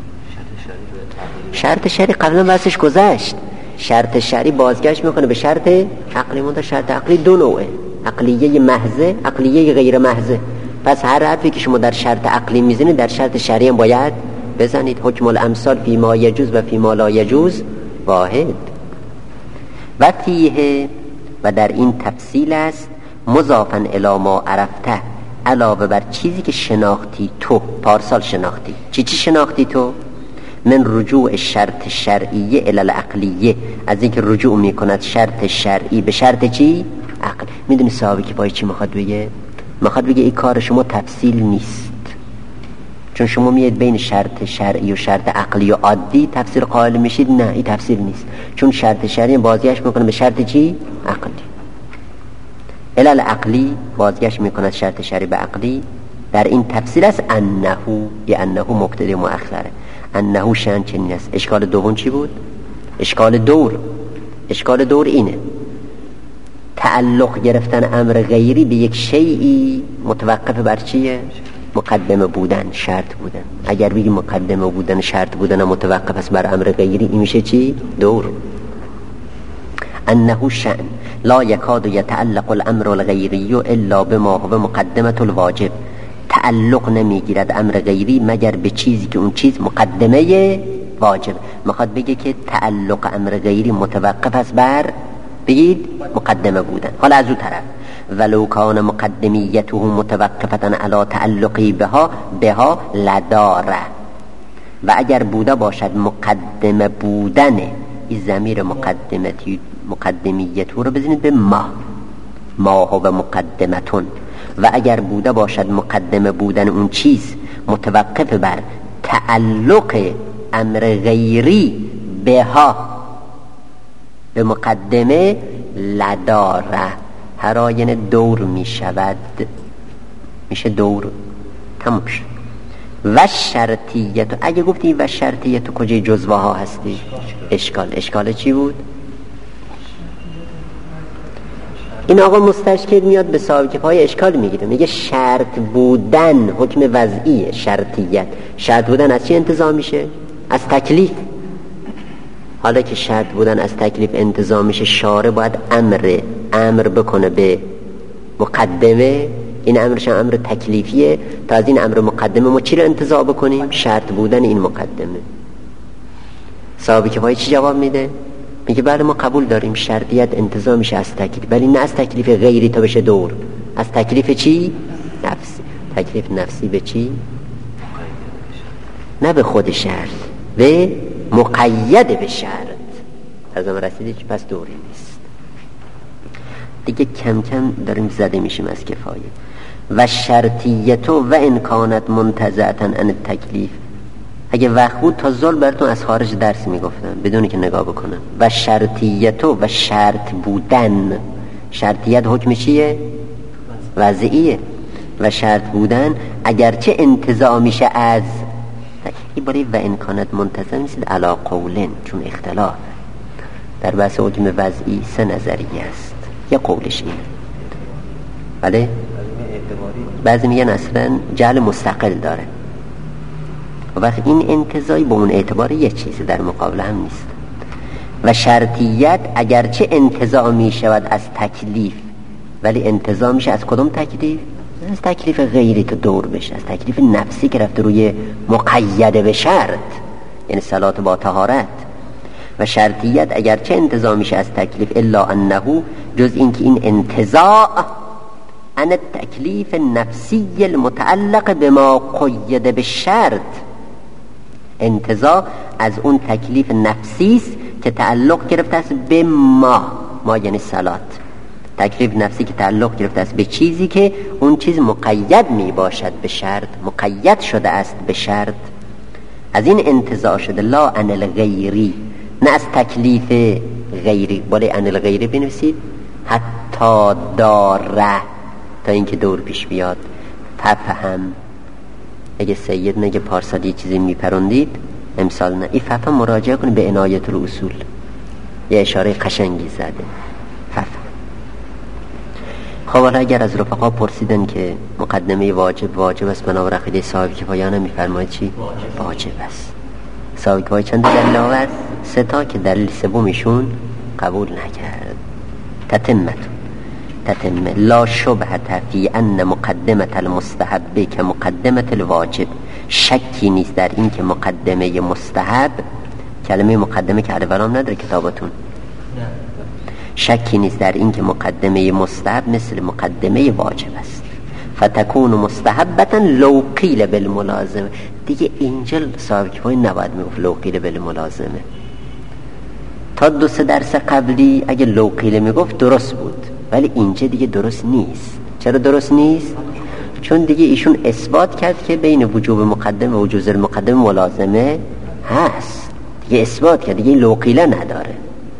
شرط شرعی قبلا بحثش گذشت. شرط شرعی بازگشت میکنه به شرط عقلی. منتها شرط عقلی 2 نوعه، عقلیه محضه، عقلیه غیر محضه. پس هر حرفی که شما در شرط عقلی میزنید در شرط شرعی هم باید بزنید. حکم الامثال فی ما یجوز و فی ما لا یجوز واحد. و فیه، و در این تفصیل است، مضافا الی ما عرفته، علاوه بر چیزی که شناختی تو، پارسال شناختی. چی شناختی تو؟ من رجوع شرط شرعیه الی العقلیه، از اینکه رجوع میکند شرط شرعی به شرط چی؟ عقل. میدونی صاحب کفایه چی میخواد بگه؟ میخواد بگه این کار شما تفصیل نیست، چون شما میاد بین شرط شرعی و شرط عقلی و عادی تفسیر قائل میشید. نه، این تفسیر نیست، چون شرط شرعی بازگشت میکنه به شرط چی؟ عقلی. الی العقلی بازگشت میکند شرط شرعی به عقلی. در این تفسیر است انه، یه انه مبتدا مؤخره. انه شأن چنین است. اشکال دوم چی بود؟ اشکال دور اینه، تعلق گرفتن امر غیری به یک شیئی متوقف بر چیه؟ مقدمه بودن، شرط بودن. اگر بگی مقدمه بودن، شرط بودن متوقف است بر امر غیری، این میشه چی؟ دور. انه شأن لا یکاد یتعلق الامر الغیری الا بما هو مقدمه الواجب. تعلق نمیگیرد امر غیری مگر به چیزی که اون چیز مقدمه واجب. میخواد بگه که تعلق امر غیری متوقف است بر، بگید، مقدمه بودن. حالا از اون طرف ولو کان مقدمیته متوقفتا علی تعلقی بها لداره، و اگر بوده باشد مقدمه بودن، این ضمیر مقدمیته رو بزنید به ما هو مقدمتون. و اگر بوده باشد مقدمه بودن اون چیز متوقف بر تعلق امر غیری بها، به مقدمه، لداره، هر آینه دور می شود، میشه دور، تموم شد. و شرطیت، اگه گفتی و شرطیت کجای جزوه ها هستی؟ اشکال چی بود؟ این آقا مستشکل میاد به صاحب کفایه اشکال میگیره، میگه شرط بودن حکم وضعیه. شرطیت، شرط بودن از چی انتزاع میشه؟ از تکلیف. حالا که شرط بودن از تکلیف انتزاع میشه، شارع باید امر بکنه به مقدمه. این امرش امر تکلیفیه، تا از این امر مقدمه ما چی رو انتزاع بکنیم؟ شرط بودن این مقدمه. صاحب کفایه چی جواب میده؟ میگه بله ما قبول داریم شرطیت انتزاع میشه از تکلیف، ولی نه از تکلیف غیری تا بشه دور. از تکلیف چی؟ نفسی. تکلیف نفسی به چی؟ نه به خود شرط، به مقید به شرط. از اون رسیدی که پس دوری نیست دیگه. کم کم داریم زده میشیم از کفایه. و شرطیتو و انکانت منتزعتا عن تکلیف، اگه وقت بود تا ظل براتون از خارج درس میگفتم بدونی که نگاه بکنم. و شرطیتو، و شرط بودن، شرطیت حکم چیه؟ وضعیه. و شرط بودن اگرچه انتزاع میشه از این باری و امکانات منتظم نیست علا قولن، چون اختلاف در بحث حکم وضعی 3 نظریه است. یا قولش اینه، بله، بعضی میگن اصلا جعل مستقل داره، وقت این انتزاعی به اون اعتبار یه چیزی در مقابل هم نیست. و شرطیت اگرچه انتزاع می شود از تکلیف، ولی انتزاع میشه از کدوم تکلیف؟ از تکلیف غیری که دور بشه، از تکلیف نفسی که رفته روی مقید به شرط، یعنی صلات با طهارت. و شرطیت اگرچه انتزاع میشه از تکلیف، الا انه جز اینکه این انتزاع عن التکلیف النفسی المتعلق بما قید بالشرط، انتزاع از اون تکلیف نفسی است که تعلق گرفته است به ما یعنی صلات، تکلیف نفسی که تعلق گرفته است به چیزی که اون چیز مقید می باشد به شرط، مقید شده است به شرط، از این انتزاع شده. لا عن الغیری، نه از تکلیف غیری. بالا عن الغیری بنویسید حتی داره، تا اینکه دور پیش بیاد. ففهم، اگه سید نگه پارسال یه چیزی میپروندید امسال نه، این ففهم مراجعه کنید به عنایت الاصول، یه اشاره قشنگی زده. ففهم. خب حالا اگر از رفقا پرسیدن که مقدمه واجب است بنابر عقیده صاحب کفایانه، میفرماید چی؟ واجب است. صاحب کفایه چند دلیل آورد؟ 3 تا که دلیل سومیشون قبول نکرد. تتمه لا شبهه فی ان مقدمه المستحب که مقدمه الواجب، شکی نیست در این که مقدمه مستحب، کلمه مقدمه که عربرام نداره کتابتون، شکی نیست در این که مقدمه مستحب مثل مقدمه واجب است. فتکون مستحبتا لو قیل بالملازمه. دیگه اینجا صاحب کفایه نباید میگفت لو قیل بالملازمه. تا 2-3 درس قبلی اگه لو قیل میگفت درست بود، ولی اینجا دیگه درست نیست. چرا درست نیست؟ چون دیگه ایشون اثبات کرد که بین وجوب مقدمه و وجوب مقدمه ملازمه هست، دیگه اثبات کرد، دیگه لو قیل نداره.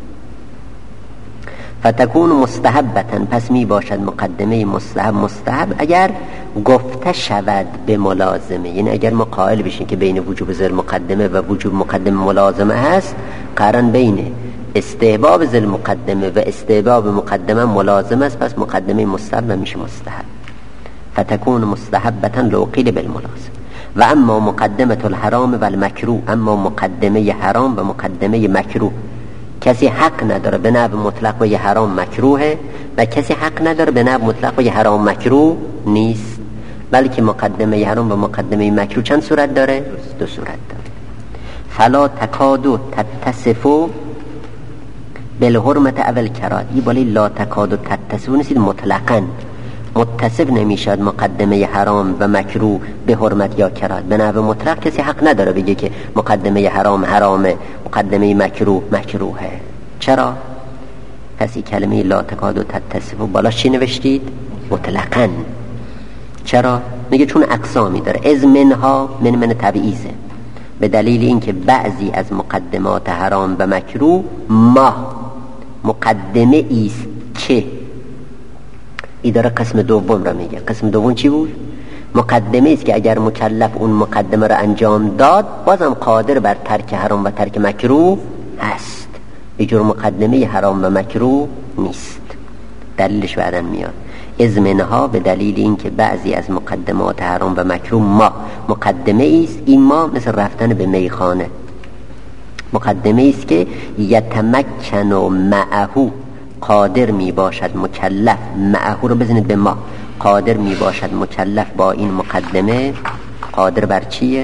فتکون مستحبتن، پس می باشد مقدمه مستحب اگر گفته شود به ملازمه، یعنی اگر ما قائل بشیم که بین وجوب ذل مقدمه و وجوب مقدمه ملازمه هست، قرن بین استحباب ذل مقدمه و استحباب مقدمه ملازمه است، پس مقدمه مستحب میشه مستحب. فتکون مستحبتن لو قیل بالملازمه. و اما مقدمه الحرام و المکروه، اما مقدمه حرام و مقدمه مکروه، کسی حق نداره به نحو مطلق و یه حرام مکروهه و کسی حق نداره به نحو مطلق و یه حرام مکروه نیست، بلکه مقدمه حرام و مقدمه مکروه چند صورت داره؟ 2 صورت داره. فلا تکادو تتصفو بالحرمت اول کرات، این بالی لا تکادو تتصفو نیست، مطلقاً متصف نمیشد مقدمه حرام و مکروه به حرمت یا کرات. به نحو مطلق کسی حق نداره بگه که مقدمه حرام حرامه، مقدمه مکروه مکروهه. چرا؟ پس این کلمه لا تکادو تتصف و بالا چی نوشتید؟ مطلقاً. چرا؟ میگه چون اقسامی داره. از منها من تبعیزه، به دلیل اینکه بعضی از مقدمات حرام و مکروه ما مقدمه ایست که ای داره قسم دوم را میگه. قسم دوم چی بود؟ مقدمه است که اگر مکلف اون مقدمه را انجام داد بازم قادر بر ترک حرام و ترک مکروه هست. اینجور مقدمه حرام و مکروه نیست. دلیلش بعداً میاد. از منها به دلیل اینکه بعضی از مقدمات حرام و مکروه ما مقدمه است، این ما مثل رفتن به میخانه، مقدمه است که یتمکن معه، قادر می باشد مکلف، معه رو بزنید به ما، قادر می باشد مکلف با این مقدمه، قادر بر چیه؟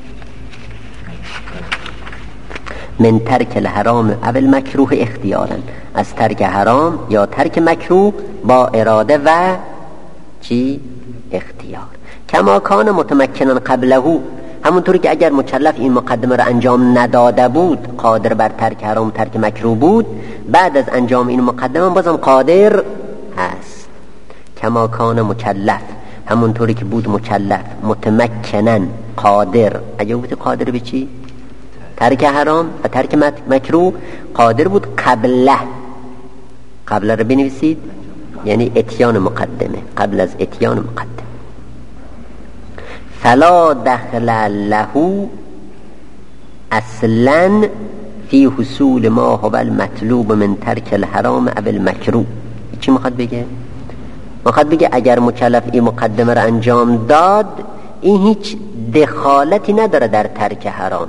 من ترک الحرام اول مکروه اختیارا، از ترک حرام یا ترک مکروه با اراده و چی؟ اختیار. کما کان متمکنن قبله، همونطوری که اگر مکلف این مقدمه را انجام نداده بود قادر بر ترک حرام ترک مکروه بود، بعد از انجام این مقدمه بازم قادر هست. کما کان مکلف، همونطوری که بود مکلف متمکنن قادر، اگه بود قادر به چی؟ ترک حرام و ترک مکروه، قادر بود قبله. قبله رو بنویسید یعنی اتیان مقدمه، قبل از اتیان مقدمه. فلا دخل له اصلا فی حصول ما هو المطلوب من ترک الحرام او المکروه. چی میخواد بگه؟ میخواد بگه اگر مکلف این مقدمه را انجام داد، این هیچ دخالتی نداره در ترک حرام،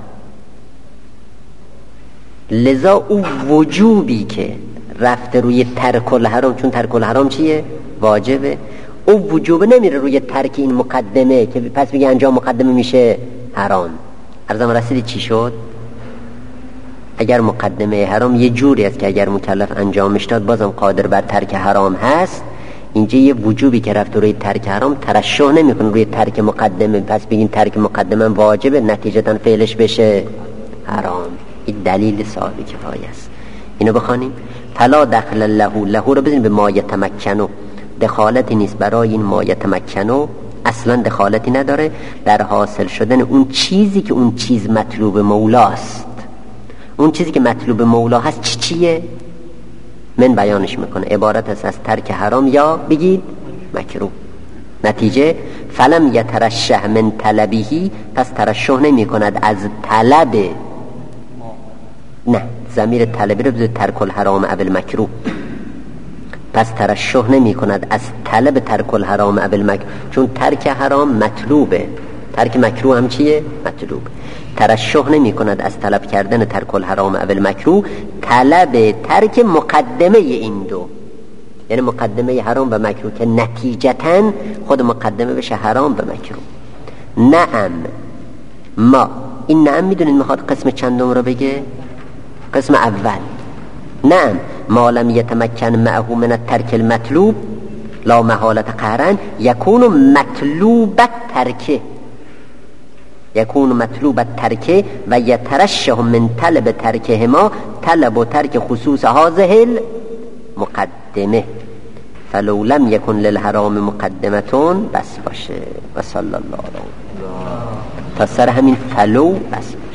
لذا او وجوبی که رفته روی ترک الحرام، چون ترک الحرام چیه؟ واجبه، او وجوب نمیره روی ترک این مقدمه که پس بگه انجام مقدمه میشه حرام. عرضم رسیدی چی شد؟ اگر مقدمه حرام یه جوری است که اگر مکلف انجامش داد بازم قادر بر ترک حرام هست، اینجا یه وجوبی که رفت روی ترک حرام ترشح نمیکنه روی ترک مقدمه، پس بگین ترک مقدمه واجبه نتیجتا فعلش بشه حرام. این دلیل صاحب کفایه است. اینو بخوانیم. فلا دخل له رو بزنیم به ما یتمکنو، دخالتی نیست برای این ما یتمکنو، اصلا دخالتی نداره در حاصل شدن اون چیزی که اون چیز مطلوب مولاست. اون چیزی که مطلوب مولا هست چیه؟ من بیانش میکنه، عبارت است از ترک حرام یا بگید مکروه. نتیجه فلم یترشح من طلبیهی، پس ترشح نمی کند از طلب، نه ضمیر طلبی رو بذارید ترک الحرام اول مکروه، پس ترشح نمی کند از طلب ترک الحرام اول مکروه، چون ترک حرام مطلوبه، ترک مکروه هم چیه؟ مطلوب. ترشح نمی کند از طلب کردن ترک الحرام اول مکروه، طلب ترک مقدمه این دو، یعنی مقدمه حرام و مکروه که نتیجتاً خود مقدمه بشه حرام و مکروه. نعم ما، این نعم میدونید میخواد قسم چندم رو بگه؟ قسم اول. نعم ما لم یتمکن معه من الترک المطلوب لا محالت قهرن یکون مطلوب الترکه، یکون مطلوب الترکه و یترشح من طلب ترکهما طلب و ترک خصوص هذه المقدمه فلو لم یکن للحرام مقدمتون بس باشه. و صلی الله علیه تا سر همین فلو بس.